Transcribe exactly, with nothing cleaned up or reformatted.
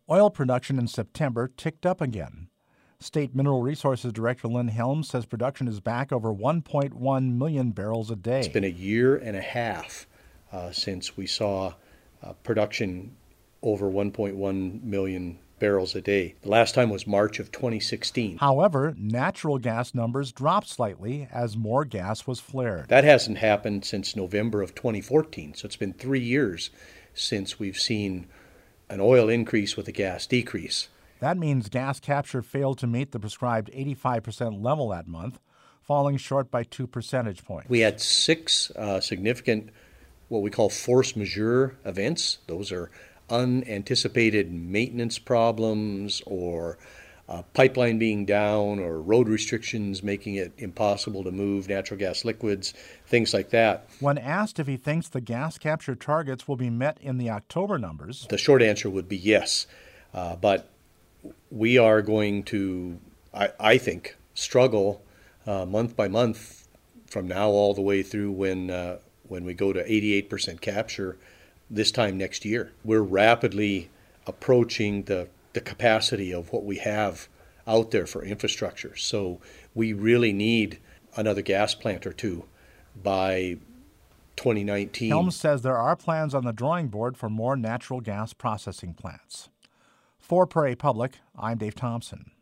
Oil production in September ticked up again. State Mineral Resources Director Lynn Helms says production is back over one point one million barrels a day. It's been a year and a half uh, since we saw uh, production over one point one million barrels a day. The last time was March of twenty sixteen. However, natural gas numbers dropped slightly as more gas was flared. That hasn't happened since November of twenty fourteen, so it's been three years since we've seen an oil increase with a gas decrease. That means gas capture failed to meet the prescribed eighty-five percent level that month, falling short by two percentage points. We had six uh, significant, what we call force majeure events. Those are unanticipated maintenance problems or uh, pipeline being down or road restrictions making it impossible to move natural gas liquids, things like that. When asked if he thinks the gas capture targets will be met in the October numbers, the short answer would be yes. Uh, but we are going to, I, I think, struggle uh, month by month from now all the way through when uh, when we go to eighty-eight percent capture this time next year. We're rapidly approaching the, the capacity of what we have out there for infrastructure. So we really need another gas plant or two by twenty nineteen. Helms says there are plans on the drawing board for more natural gas processing plants. For Prairie Public, I'm Dave Thompson.